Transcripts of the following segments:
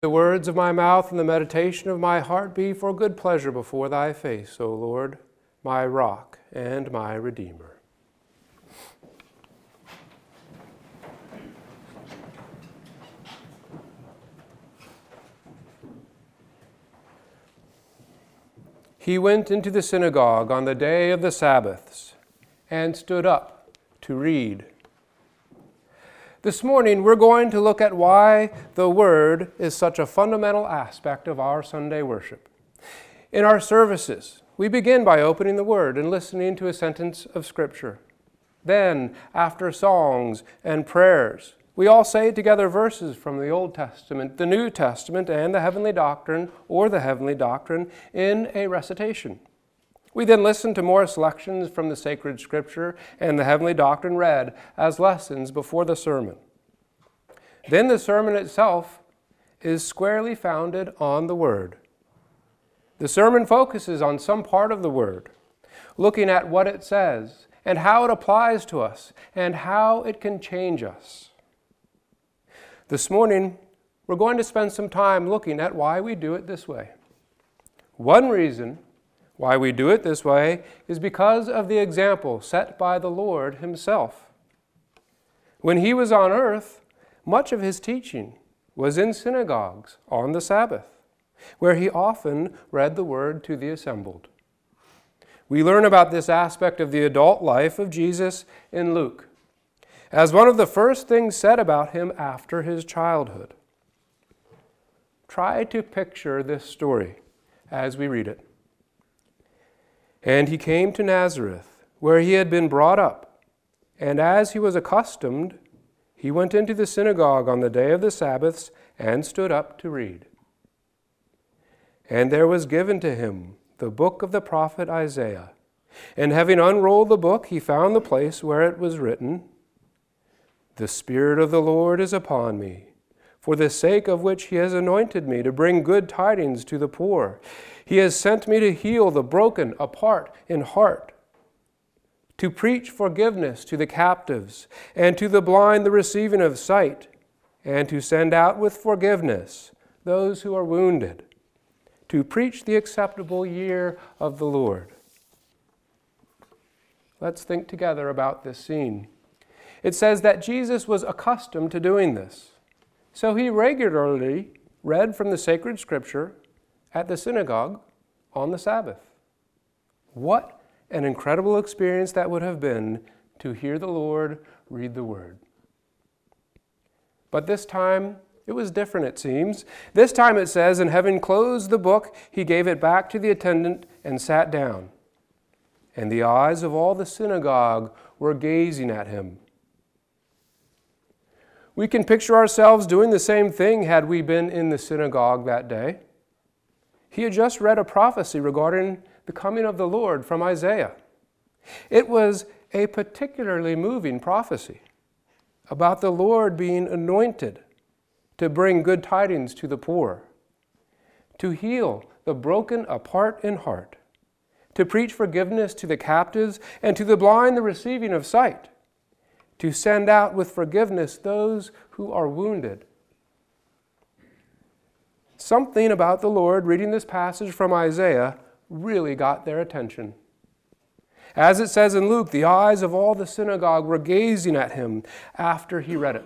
The words of my mouth and the meditation of my heart be for good pleasure before thy face, O Lord, my rock and my redeemer. He went into the synagogue on the day of the Sabbaths and stood up to read. This morning, we're going to look at why the Word is such a fundamental aspect of our Sunday worship. In our services, we begin by opening the Word and listening to a sentence of Scripture. Then, after songs and prayers, we all say together verses from the Old Testament, the New Testament, and the Heavenly Doctrine, or the Heavenly Doctrine, in a recitation. We then listen to more selections from the sacred Scripture and the Heavenly Doctrine read as lessons before the sermon. Then the sermon itself is squarely founded on the Word. The sermon focuses on some part of the Word, looking at what it says and how it applies to us and how it can change us. This morning, we're going to spend some time looking at why we do it this way. One reason why we do it this way is because of the example set by the Lord Himself. When He was on earth, much of His teaching was in synagogues on the Sabbath, where He often read the Word to the assembled. We learn about this aspect of the adult life of Jesus in Luke, as one of the first things said about Him after His childhood. Try to picture this story as we read it. And He came to Nazareth, where He had been brought up. And as He was accustomed, He went into the synagogue on the day of the Sabbaths and stood up to read. And there was given to Him the book of the prophet Isaiah. And having unrolled the book, He found the place where it was written, "The Spirit of the Lord is upon me, for the sake of which He has anointed me to bring good tidings to the poor. He has sent me to heal the broken apart in heart, to preach forgiveness to the captives, and to the blind the receiving of sight, and to send out with forgiveness those who are wounded, to preach the acceptable year of the Lord." Let's think together about this scene. It says that Jesus was accustomed to doing this, so He regularly read from the sacred Scripture at the synagogue on the Sabbath. What an incredible experience that would have been to hear the Lord read the Word. But this time, it was different, it seems. This time it says, and having closed the book, He gave it back to the attendant and sat down. And the eyes of all the synagogue were gazing at Him. We can picture ourselves doing the same thing had we been in the synagogue that day. He had just read a prophecy regarding the coming of the Lord from Isaiah. It was a particularly moving prophecy about the Lord being anointed to bring good tidings to the poor, to heal the broken apart in heart, to preach forgiveness to the captives, and to the blind the receiving of sight, to send out with forgiveness those who are wounded. Something about the Lord reading this passage from Isaiah really got their attention. As it says in Luke, the eyes of all the synagogue were gazing at Him after He read it.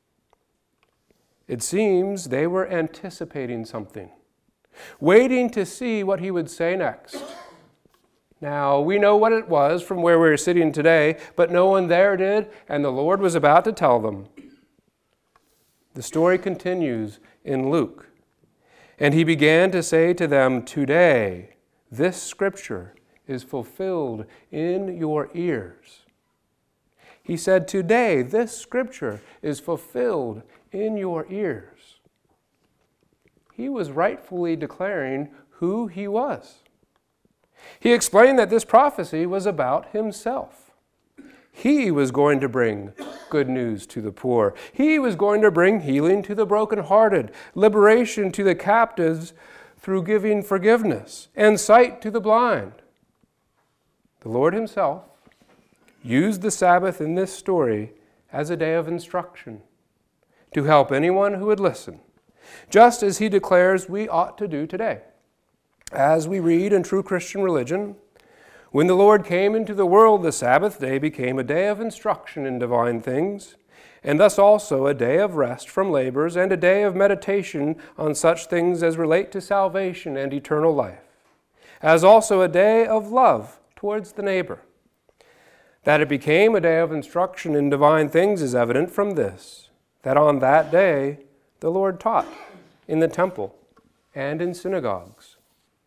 It seems they were anticipating something, waiting to see what He would say next. Now, we know what it was from where we're sitting today, but no one there did, and the Lord was about to tell them. The story continues in Luke. And He began to say to them, "Today, this Scripture is fulfilled in your ears." He said, "Today, this Scripture is fulfilled in your ears." He was rightfully declaring who He was. He explained that this prophecy was about Himself. He was going to bring good news to the poor. He was going to bring healing to the brokenhearted, liberation to the captives through giving forgiveness, and sight to the blind. The Lord Himself used the Sabbath in this story as a day of instruction to help anyone who would listen, just as he declares we ought to do today. As we read in True Christian Religion, when the Lord came into the world, the Sabbath day became a day of instruction in divine things, and thus also a day of rest from labors and a day of meditation on such things as relate to salvation and eternal life, as also a day of love towards the neighbor. That it became a day of instruction in divine things is evident from this, that on that day the Lord taught in the temple and in synagogues.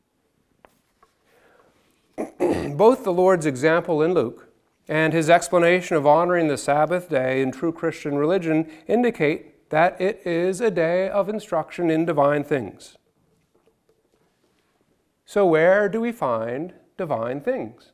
Both the Lord's example in Luke and his explanation of honoring the Sabbath day in True Christian Religion indicate that it is a day of instruction in divine things. So where do we find divine things?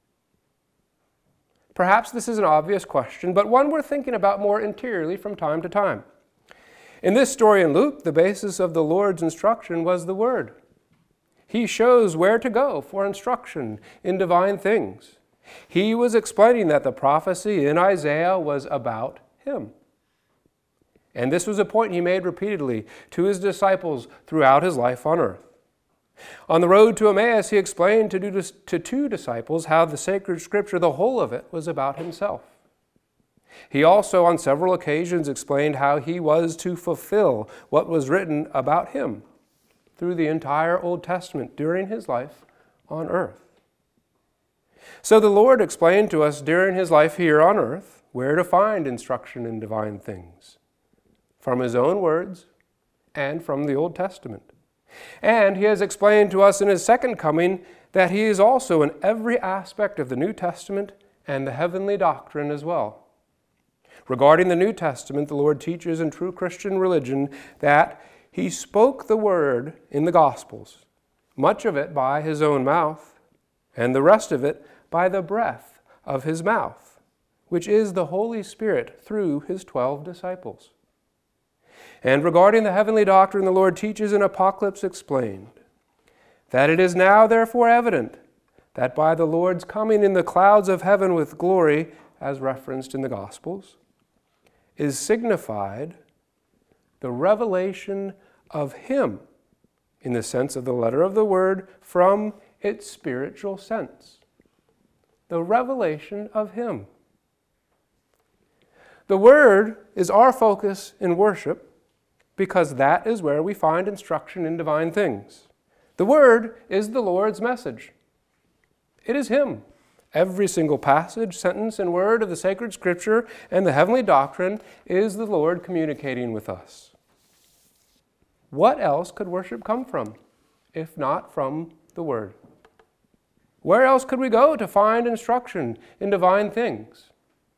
Perhaps this is an obvious question, but one we're thinking about more interiorly from time to time. In this story in Luke, the basis of the Lord's instruction was the Word. He shows where to go for instruction in divine things. He was explaining that the prophecy in Isaiah was about him. And this was a point he made repeatedly to his disciples throughout his life on earth. On the road to Emmaus, he explained to two disciples how the sacred scripture, the whole of it, was about himself. He also on several occasions explained how he was to fulfill what was written about him through the entire Old Testament during his life on earth. So the Lord explained to us during his life here on earth where to find instruction in divine things, from his own words and from the Old Testament. And he has explained to us in his second coming that he is also in every aspect of the New Testament and the heavenly doctrine as well. Regarding the New Testament, the Lord teaches in True Christian Religion that he spoke the word in the Gospels, much of it by his own mouth, and the rest of it by the breath of his mouth, which is the Holy Spirit through his 12 disciples. And regarding the heavenly doctrine, the Lord teaches in Apocalypse explained that it is now therefore evident that by the Lord's coming in the clouds of heaven with glory, as referenced in the Gospels, is signified the revelation of him in the sense of the letter of the word from its spiritual sense. The revelation of him. The word is our focus in worship because that is where we find instruction in divine things. The word is the Lord's message. It is him. Every single passage, sentence, and word of the sacred scripture and the heavenly doctrine is the Lord communicating with us. What else could worship come from, if not from the word? Where else could we go to find instruction in divine things?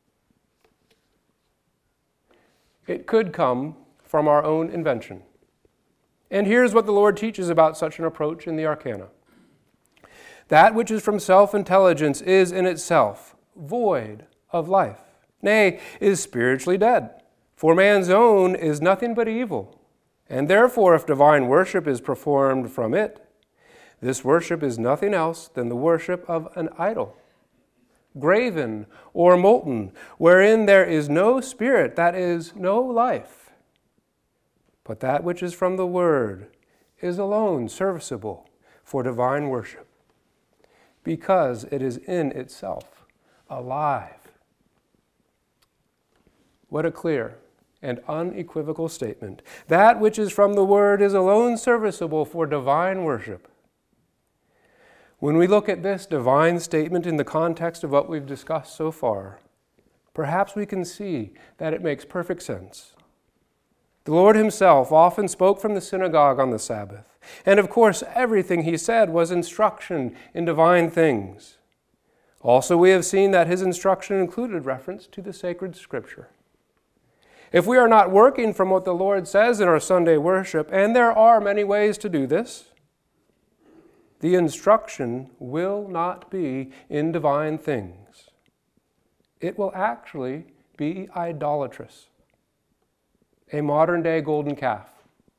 It could come from our own invention. And here's what the Lord teaches about such an approach in the Arcana. That which is from self-intelligence is in itself void of life, nay, is spiritually dead. For man's own is nothing but evil, and therefore if divine worship is performed from it, this worship is nothing else than the worship of an idol, graven or molten, wherein there is no spirit, that is, no life. But that which is from the Word is alone serviceable for divine worship, because it is in itself alive. What a clear and unequivocal statement. That which is from the Word is alone serviceable for divine worship. When we look at this divine statement in the context of what we've discussed so far, perhaps we can see that it makes perfect sense. The Lord himself often spoke from the synagogue on the Sabbath, and of course everything he said was instruction in divine things. Also, we have seen that his instruction included reference to the sacred scripture. If we are not working from what the Lord says in our Sunday worship, and there are many ways to do this, the instruction will not be in divine things. It will actually be idolatrous, a modern-day golden calf.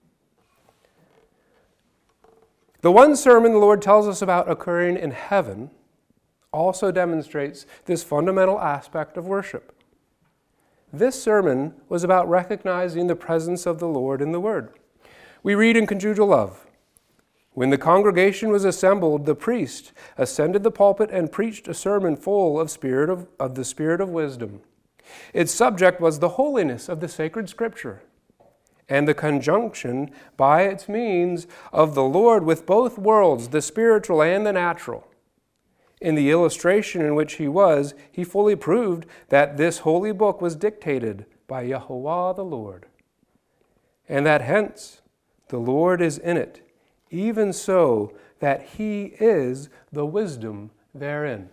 The one sermon the Lord tells us about occurring in heaven also demonstrates this fundamental aspect of worship. This sermon was about recognizing the presence of the Lord in the Word. We read in Conjugal Love, "When the congregation was assembled, the priest ascended the pulpit and preached a sermon full of the spirit of wisdom. Its subject was the holiness of the sacred Scripture, and the conjunction by its means of the Lord with both worlds, the spiritual and the natural. In the illustration in which he fully proved that this holy book was dictated by Yahuwah the Lord, and that hence the Lord is in it, even so that he is the wisdom therein."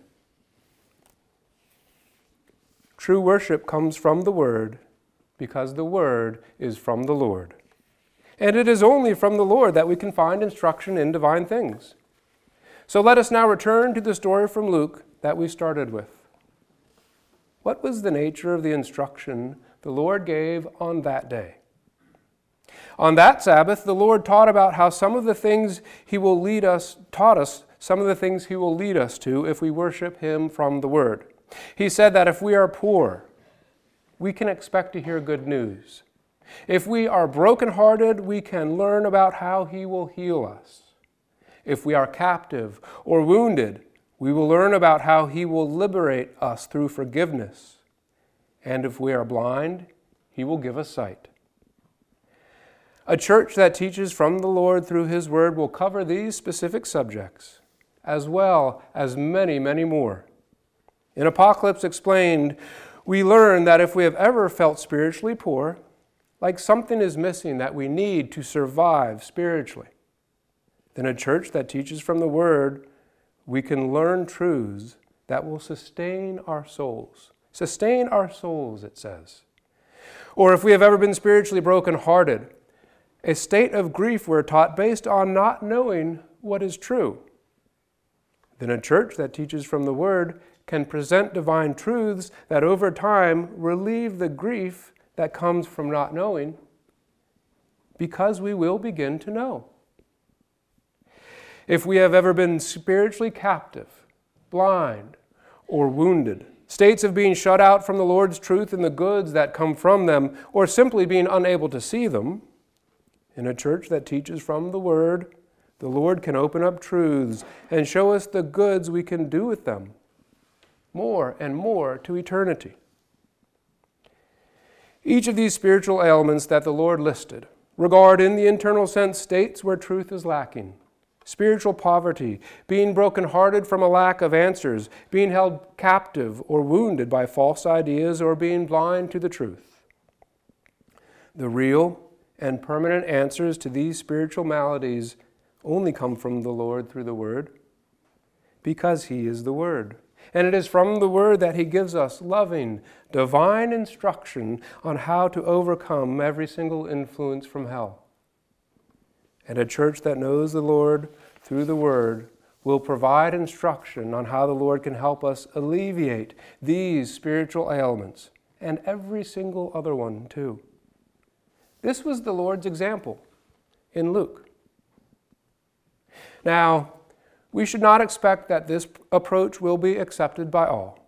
True worship comes from the Word, because the Word is from the Lord. And it is only from the Lord that we can find instruction in divine things. So let us now return to the story from Luke that we started with. What was the nature of the instruction the Lord gave on that day? On that Sabbath, the Lord taught about how some of the things He will lead us, taught us some of the things He will lead us to if we worship Him from the Word. He said that if we are poor, we can expect to hear good news. If we are brokenhearted, we can learn about how He will heal us. If we are captive or wounded, we will learn about how He will liberate us through forgiveness. And if we are blind, He will give us sight. A church that teaches from the Lord through His Word will cover these specific subjects, as well as many, many more. In Apocalypse Explained, we learn that if we have ever felt spiritually poor, like something is missing that we need to survive spiritually, then a church that teaches from the Word, we can learn truths that will sustain our souls. Sustain our souls, it says. Or if we have ever been spiritually brokenhearted, a state of grief we're taught based on not knowing what is true, then a church that teaches from the Word can present divine truths that over time relieve the grief that comes from not knowing, because we will begin to know. If we have ever been spiritually captive, blind, or wounded, states of being shut out from the Lord's truth and the goods that come from them, or simply being unable to see them, in a church that teaches from the Word, the Lord can open up truths and show us the goods we can do with them, more and more to eternity. Each of these spiritual ailments that the Lord listed regard in the internal sense states where truth is lacking. Spiritual poverty, being brokenhearted from a lack of answers, being held captive or wounded by false ideas, or being blind to the truth. The real and permanent answers to these spiritual maladies only come from the Lord through the Word, because He is the Word. And it is from the Word that He gives us loving, divine instruction on how to overcome every single influence from hell. And a church that knows the Lord through the Word will provide instruction on how the Lord can help us alleviate these spiritual ailments, and every single other one too. This was the Lord's example in Luke. Now, we should not expect that this approach will be accepted by all.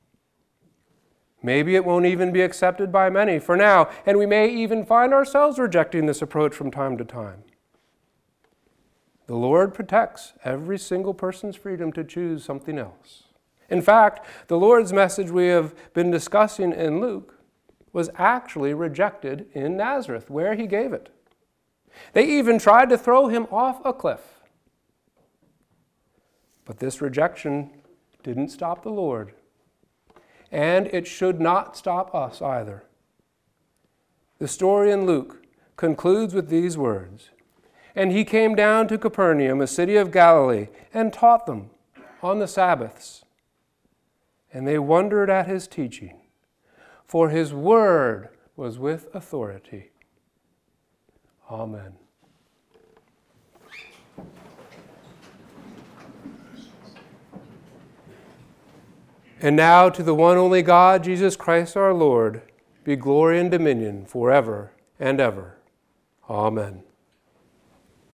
Maybe it won't even be accepted by many for now, and we may even find ourselves rejecting this approach from time to time. The Lord protects every single person's freedom to choose something else. In fact, the Lord's message we have been discussing in Luke was actually rejected in Nazareth, where He gave it. They even tried to throw Him off a cliff. But this rejection didn't stop the Lord, and it should not stop us either. The story in Luke concludes with these words, "And He came down to Capernaum, a city of Galilee, and taught them on the Sabbaths. And they wondered at His teaching, for His word was with authority." Amen. And now to the one only God, Jesus Christ our Lord, be glory and dominion forever and ever. Amen.